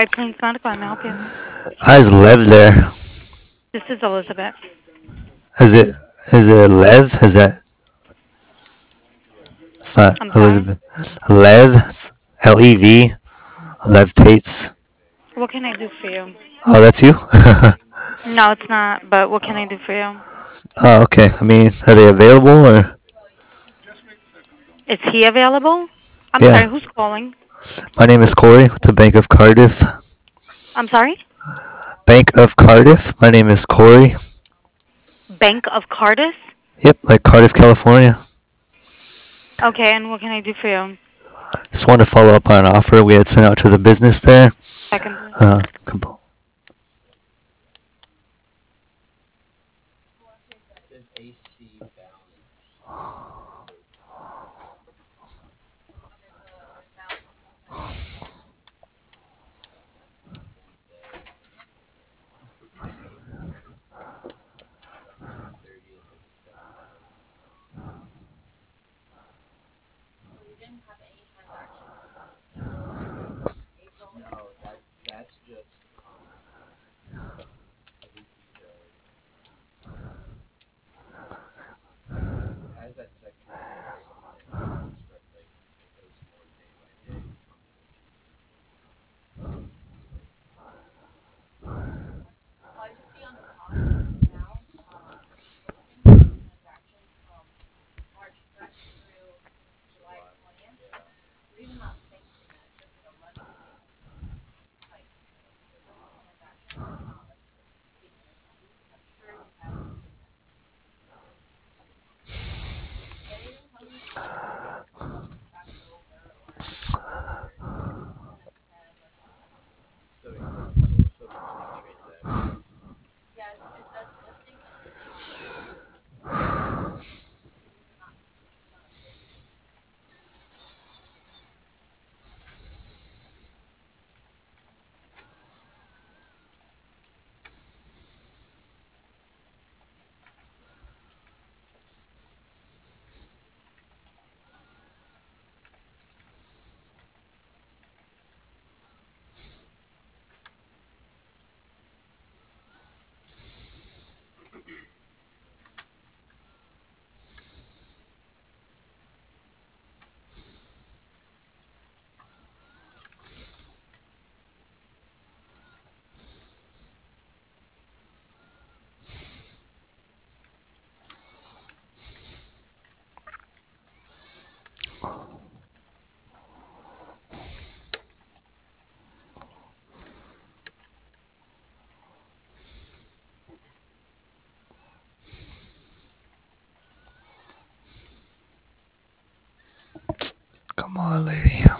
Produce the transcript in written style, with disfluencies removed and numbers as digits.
White Plains Medical, I'm help you. I just live there. This is Elizabeth. Is it is it Lev? Is that it's not I'm sorry. Elizabeth. Lev, Lev, Lev Tates. What can I do for you? Oh, that's you. No, it's not. But what can I do for you? Oh, okay. I mean, are they available or? Is he available? I'm sorry. Yeah. Who's calling? My name is Corey with the Bank of Cardiff. I'm sorry. Bank of Cardiff. My name is Corey. Bank of Cardiff. Yep, like Cardiff, California. Okay, and what can I do for you? Just wanted to follow up on an offer we had sent out to the business there. Second, please. Uh, come on, lady.